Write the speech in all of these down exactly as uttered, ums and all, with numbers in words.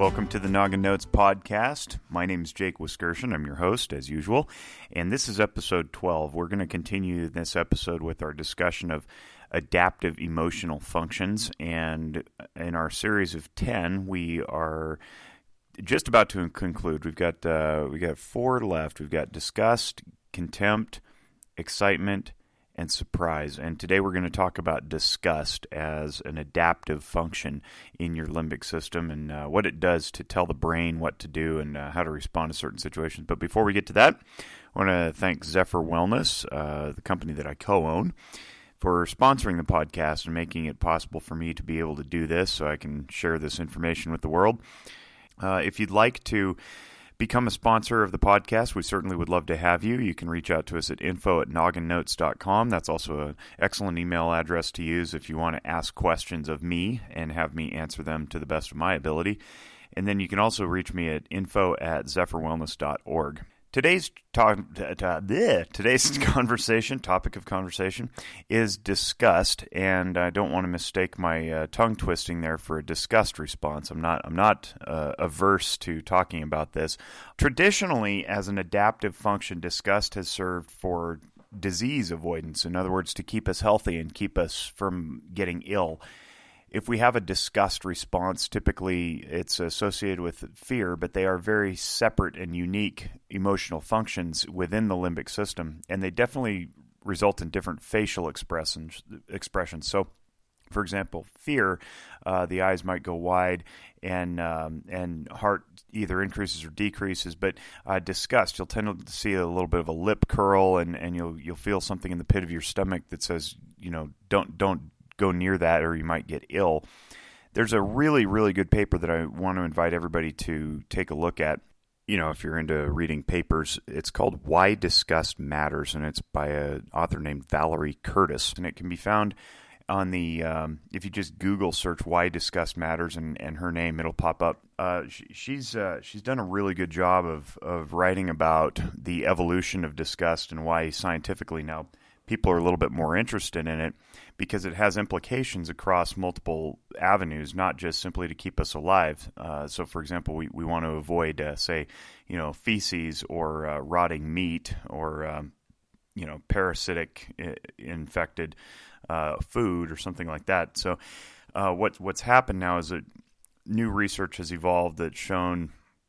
Welcome to the Noggin Notes podcast. My name is Jake Wiskerson. I'm your host, as usual, and this is episode twelve. We're going to continue this episode with our discussion of adaptive emotional functions, and in our series of ten, we are just about to conclude. We've got uh, we got four left. We've got disgust, contempt, excitement, and surprise. And today we're going to talk about disgust as an adaptive function in your limbic system and uh, what it does to tell the brain what to do and uh, how to respond to certain situations. But before we get to that, I want to thank Zephyr Wellness, uh, the company that I co-own, for sponsoring the podcast and making it possible for me to be able to do this so I can share this information with the world. Uh, if you'd like to become a sponsor of the podcast, we certainly would love to have you. You can reach out to us at info at noggin notes dot com. That's also an excellent email address to use if you want to ask questions of me and have me answer them to the best of my ability. And then you can also reach me at info at zephyr wellness dot org. Today's talk, today's conversation, topic of conversation, is disgust, and I don't want to mistake my uh, tongue twisting there for a disgust response. I'm not, I'm not uh, averse to talking about this. Traditionally, as an adaptive function, disgust has served for disease avoidance. In other words, to keep us healthy and keep us from getting ill. If we have a disgust response, typically it's associated with fear, but they are very separate and unique emotional functions within the limbic system, and they definitely result in different facial expressions. expressions. So, for example, fear, uh, the eyes might go wide, and um, and heart either increases or decreases. But uh, disgust, you'll tend to see a little bit of a lip curl, and, and you'll you'll feel something in the pit of your stomach that says, you know, don't don't. go near that or you might get ill. There's a really, really good paper that I want to invite everybody to take a look at. You know, if you're into reading papers, it's called Why Disgust Matters, and it's by an author named Valerie Curtis. And it can be found on the, um, if you just Google search Why Disgust Matters and, and her name, it'll pop up. Uh, she, she's uh, she's done a really good job of, of writing about the evolution of disgust and why scientifically now people are a little bit more interested in it, because it has implications across multiple avenues, not just simply to keep us alive. Uh, so, for example, we, we want to avoid, uh, say, you know, feces or uh, rotting meat or, um, you know, parasitic I- infected uh, food or something like that. So, uh, what what's happened now is that new research has evolved that's shown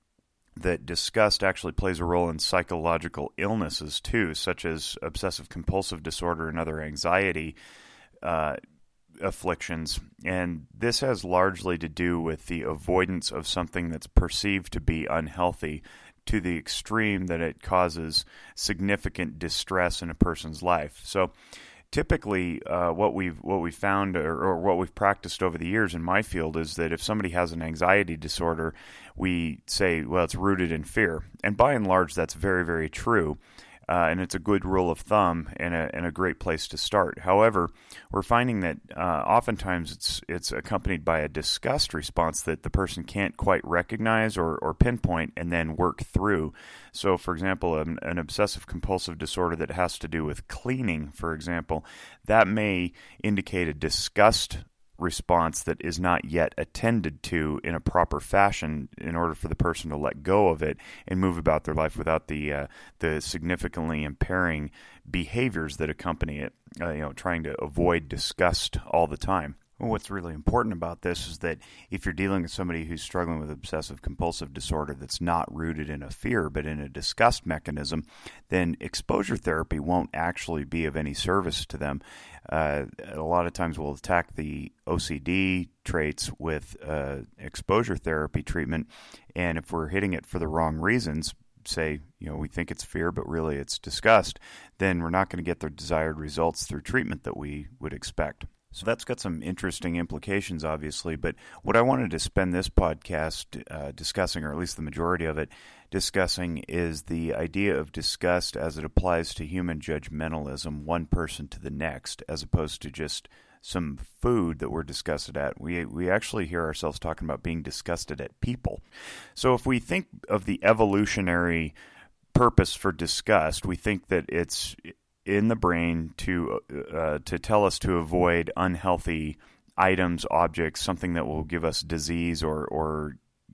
that disgust actually plays a role in psychological illnesses too, such as obsessive-compulsive disorder and other anxiety uh, afflictions. And this has largely to do with the avoidance of something that's perceived to be unhealthy to the extreme that it causes significant distress in a person's life. So typically, uh, what we've what we found or, or what we've practiced over the years in my field is that if somebody has an anxiety disorder, we say, well, it's rooted in fear. And by and large, that's very, very true. Uh, and it's a good rule of thumb and a, and a great place to start. However, we're finding that uh, oftentimes it's it's accompanied by a disgust response that the person can't quite recognize or, or pinpoint and then work through. So, for example, an, an obsessive-compulsive disorder that has to do with cleaning, for example, that may indicate a disgust response that is not yet attended to in a proper fashion in order for the person to let go of it and move about their life without the uh, the significantly impairing behaviors that accompany it, uh, you know, trying to avoid disgust all the time. Well, what's really important about this is that if you're dealing with somebody who's struggling with obsessive-compulsive disorder that's not rooted in a fear but in a disgust mechanism, then exposure therapy won't actually be of any service to them. Uh, a lot of times we'll attack the O C D traits with uh, exposure therapy treatment, and if we're hitting it for the wrong reasons, say, you know, we think it's fear, but really it's disgust, then we're not going to get the desired results through treatment that we would expect. So that's got some interesting implications, obviously, but what I wanted to spend this podcast uh, discussing, or at least the majority of it, discussing is the idea of disgust as it applies to human judgmentalism, one person to the next, as opposed to just some food that we're disgusted at. We we actually hear ourselves talking about being disgusted at people. So if we think of the evolutionary purpose for disgust, we think that it's in the brain to uh, to tell us to avoid unhealthy items, objects, something that will give us disease or or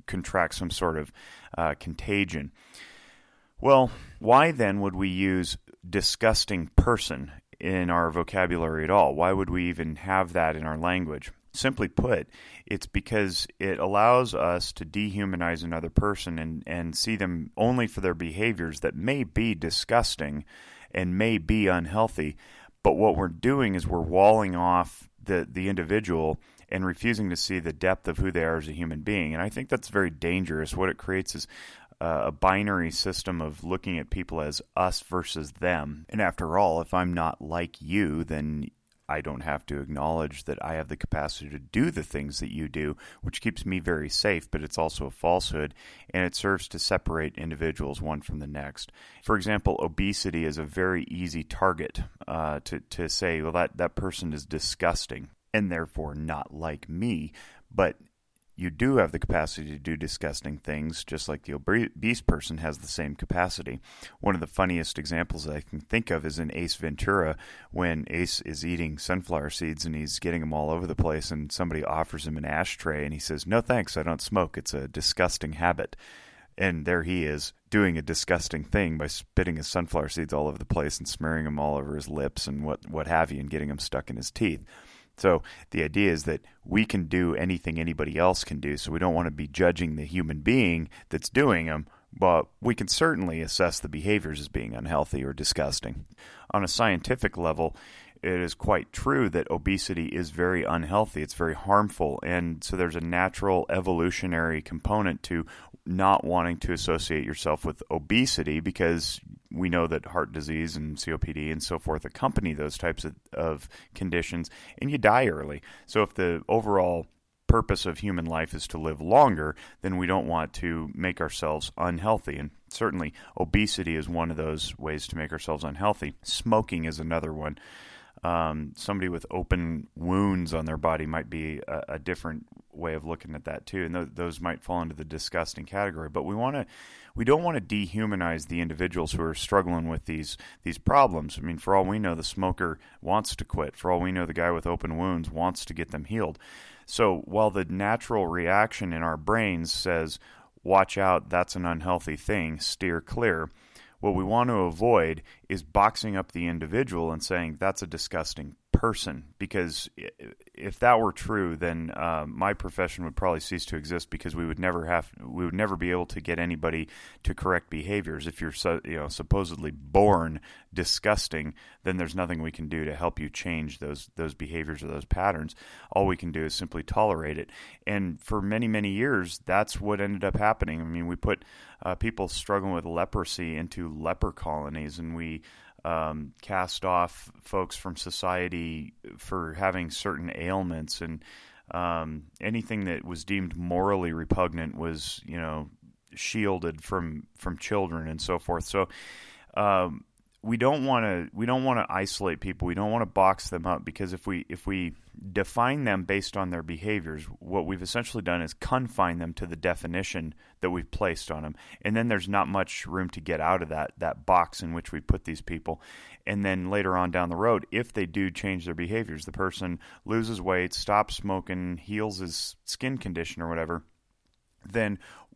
contract some sort of uh, contagion. Well, why then would we use disgusting person in our vocabulary at all? Why would we even have that in our language? Simply put, it's because it allows us to dehumanize another person and, and see them only for their behaviors that may be disgusting and may be unhealthy. But what we're doing is we're walling off the, the individual and refusing to see the depth of who they are as a human being. And I think that's very dangerous. What it creates is uh, a binary system of looking at people as us versus them. And after all, if I'm not like you, then I don't have to acknowledge that I have the capacity to do the things that you do, which keeps me very safe, but it's also a falsehood, and it serves to separate individuals one from the next. For example, obesity is a very easy target uh, to, to say, well, that, that person is disgusting and therefore not like me, but you do have the capacity to do disgusting things, just like the obese person has the same capacity. One of the funniest examples I can think of is in Ace Ventura, when Ace is eating sunflower seeds and he's getting them all over the place, and somebody offers him an ashtray, and he says, "No thanks, I don't smoke. It's a disgusting habit." And there he is, doing a disgusting thing by spitting his sunflower seeds all over the place and smearing them all over his lips and what, what have you, and getting them stuck in his teeth. So the idea is that we can do anything anybody else can do, so we don't want to be judging the human being that's doing them, but we can certainly assess the behaviors as being unhealthy or disgusting. On a scientific level, it is quite true that obesity is very unhealthy. It's very harmful, and so there's a natural evolutionary component to not wanting to associate yourself with obesity, because we know that heart disease and C O P D and so forth accompany those types of, of conditions, and you die early. So if the overall purpose of human life is to live longer, then we don't want to make ourselves unhealthy. And certainly obesity is one of those ways to make ourselves unhealthy. Smoking is another one. Um, somebody with open wounds on their body might be a, a different way of looking at that too, and th- those might fall into the disgusting category. But we want to, we don't want to dehumanize the individuals who are struggling with these these problems. I mean, for all we know, the smoker wants to quit. For all we know, the guy with open wounds wants to get them healed. So while the natural reaction in our brains says, "Watch out, that's an unhealthy thing, steer clear," what we want to avoid is boxing up the individual and saying that's a disgusting person, because if that were true, then uh, my profession would probably cease to exist, because we would never have, we would never be able to get anybody to correct behaviors. If you're so, you know, supposedly born disgusting, then there's nothing we can do to help you change those those behaviors or those patterns. All we can do is simply tolerate it. And for many, many years, that's what ended up happening. I mean, we put uh, people struggling with leprosy into leper colonies, and we Um, cast off folks from society for having certain ailments, and um, anything that was deemed morally repugnant was, you know, shielded from from children and so forth. So um, we don't want to we don't want to isolate people. We don't want to box them up, because if we if we define them based on their behaviors, what we've essentially done is confine them to the definition that we've placed on them, and then there's not much room to get out of that that box in which we put these people. And then later on down the road, if they do change their behaviors, the person loses weight, stops smoking, heals his skin condition or whatever, then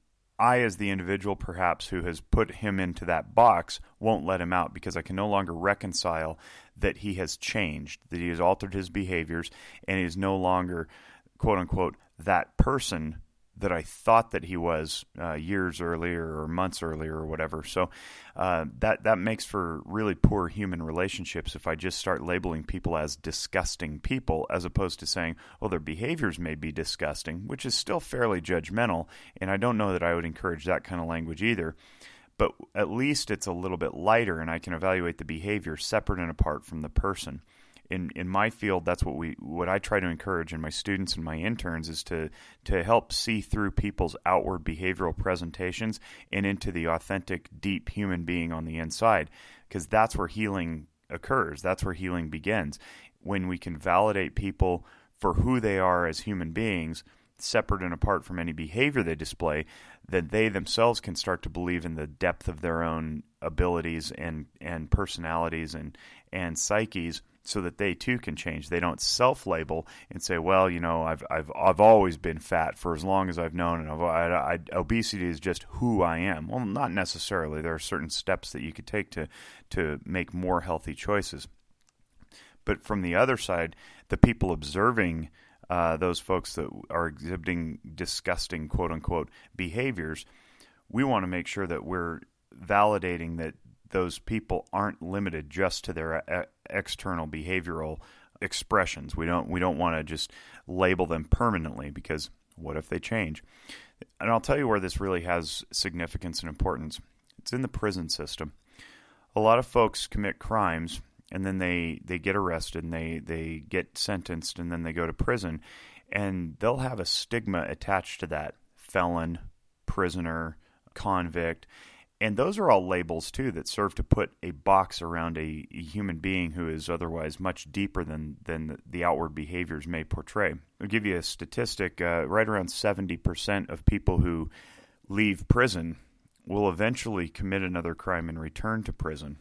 I, as the individual perhaps who has put him into that box, won't let him out, because I can no longer reconcile that he has changed, that he has altered his behaviors, and he is no longer, quote unquote, that person that I thought that he was uh, years earlier or months earlier or whatever. So uh, that that makes for really poor human relationships if I just start labeling people as disgusting people, as opposed to saying, well, their behaviors may be disgusting, which is still fairly judgmental, and I don't know that I would encourage that kind of language either. But at least it's a little bit lighter, and I can evaluate the behavior separate and apart from the person. In in my field, that's what we what I try to encourage in my students and my interns, is to to help see through people's outward behavioral presentations and into the authentic, deep human being on the inside, because that's where healing occurs. That's where healing begins. When we can validate people for who they are as human beings, separate and apart from any behavior they display, then they themselves can start to believe in the depth of their own abilities and, and personalities and, and psyches, so that they too can change. They don't self-label and say, well, you know, I've I've I've always been fat for as long as I've known, and I've, I, I, obesity is just who I am. Well, not necessarily. There are certain steps that you could take to to make more healthy choices. But from the other side, the people observing uh, those folks that are exhibiting disgusting, quote-unquote, behaviors, we want to make sure that we're validating that those people aren't limited just to their e- external behavioral expressions. We don't we don't want to just label them permanently, because what if they change? And I'll tell you where this really has significance and importance. It's in the prison system. A lot of folks commit crimes, and then they, they get arrested, and they, they get sentenced, and then they go to prison, and they'll have a stigma attached to that: felon, prisoner, convict. And those are all labels, too, that serve to put a box around a, a human being who is otherwise much deeper than, than the outward behaviors may portray. I'll give you a statistic. Uh, right around seventy percent of people who leave prison will eventually commit another crime and return to prison.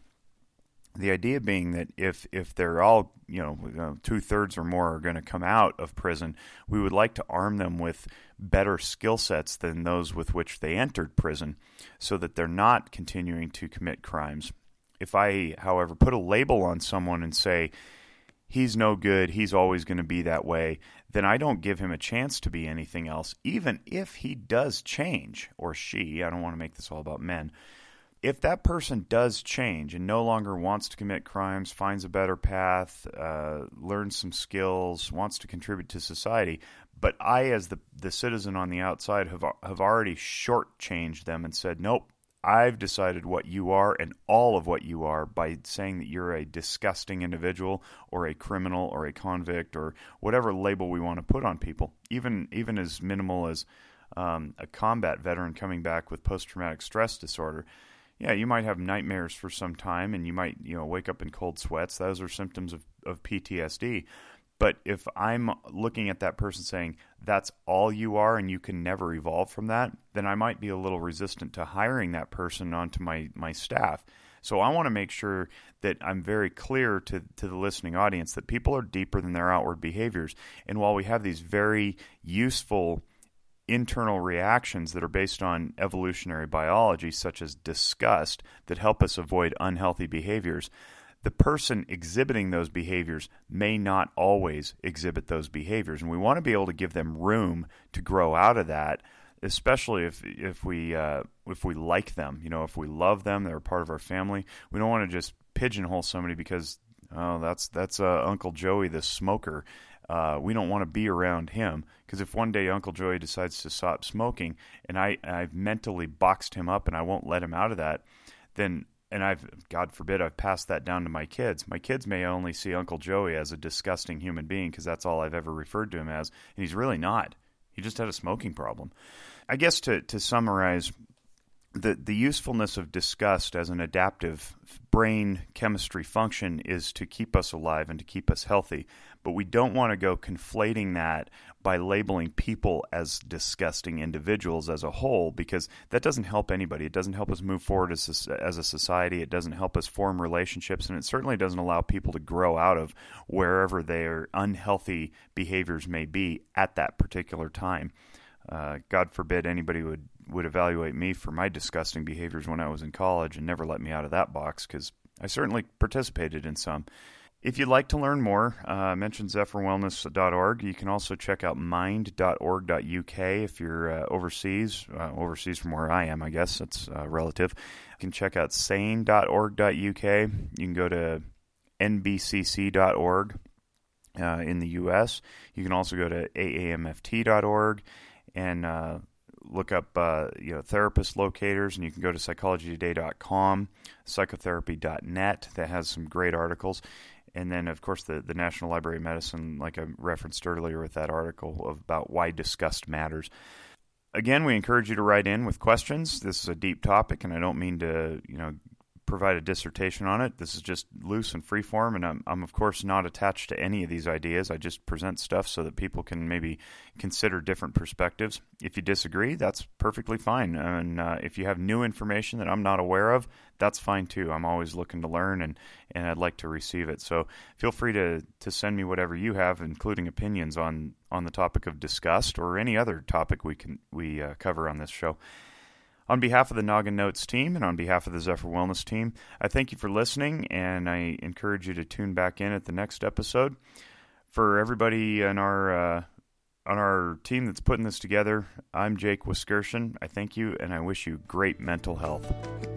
The idea being that if, if they're all, you know, two-thirds or more are going to come out of prison, we would like to arm them with better skill sets than those with which they entered prison, so that they're not continuing to commit crimes. If I, however, put a label on someone and say, he's no good, he's always going to be that way, then I don't give him a chance to be anything else, even if he does change, or she. I don't want to make this all about men. If that person does change and no longer wants to commit crimes, finds a better path, uh, learns some skills, wants to contribute to society, but I, as the, the citizen on the outside, have have already shortchanged them and said, nope, I've decided what you are and all of what you are by saying that you're a disgusting individual or a criminal or a convict or whatever label we want to put on people, even even as minimal as um, a combat veteran coming back with post-traumatic stress disorder. Yeah, you might have nightmares for some time, and you might, you know, wake up in cold sweats. Those are symptoms of, of P T S D. But if I'm looking at that person saying, that's all you are and you can never evolve from that, then I might be a little resistant to hiring that person onto my, my staff. So I want to make sure that I'm very clear to, to the listening audience that people are deeper than their outward behaviors. And while we have these very useful internal reactions that are based on evolutionary biology, such as disgust, that help us avoid unhealthy behaviors, the person exhibiting those behaviors may not always exhibit those behaviors. And we want to be able to give them room to grow out of that, especially if if we uh, if we like them. You know, if we love them, they're a part of our family. We don't want to just pigeonhole somebody because, oh, that's, that's uh, Uncle Joey, the smoker. Uh, we don't want to be around him, because if one day Uncle Joey decides to stop smoking and I, I've mentally boxed him up and I won't let him out of that, then, and I've, God forbid, I've passed that down to my kids. My kids may only see Uncle Joey as a disgusting human being because that's all I've ever referred to him as, and he's really not. He just had a smoking problem. I guess to, to summarize, the, the usefulness of disgust as an adaptive brain chemistry function is to keep us alive and to keep us healthy. But we don't want to go conflating that by labeling people as disgusting individuals as a whole, because that doesn't help anybody. It doesn't help us move forward as a, as a society. It doesn't help us form relationships, and it certainly doesn't allow people to grow out of wherever their unhealthy behaviors may be at that particular time. Uh, God forbid anybody would, would evaluate me for my disgusting behaviors when I was in college and never let me out of that box, because I certainly participated in some. If you'd like to learn more, uh, mention zephyr wellness dot org. You can also check out mind dot org dot U K if you're uh, overseas, uh, overseas from where I am, I guess. That's uh, relative. You can check out sane dot org dot U K. You can go to N B C C dot org uh, in the U S. You can also go to A A M F T dot org and uh, look up uh, you know, therapist locators, and you can go to psychology today dot com, psychotherapy dot net. That has some great articles. And then, of course, the, the National Library of Medicine, like I referenced earlier with that article about why disgust matters. Again, we encourage you to write in with questions. This is a deep topic, and I don't mean to, you know, provide a dissertation on it. This is just loose and free form, and I'm, I'm of course not attached to any of these ideas. I just present stuff so that people can maybe consider different perspectives. If you disagree, that's perfectly fine. And uh, if you have new information that I'm not aware of, that's fine too. I'm always looking to learn, and, and I'd like to receive it. So feel free to, to send me whatever you have, including opinions on, on the topic of disgust or any other topic we can we uh, cover on this show. On behalf of the Noggin Notes team and on behalf of the Zephyr Wellness team, I thank you for listening, and I encourage you to tune back in at the next episode. For everybody in our uh, on our team that's putting this together, I'm Jake Wiskerson. I thank you, and I wish you great mental health.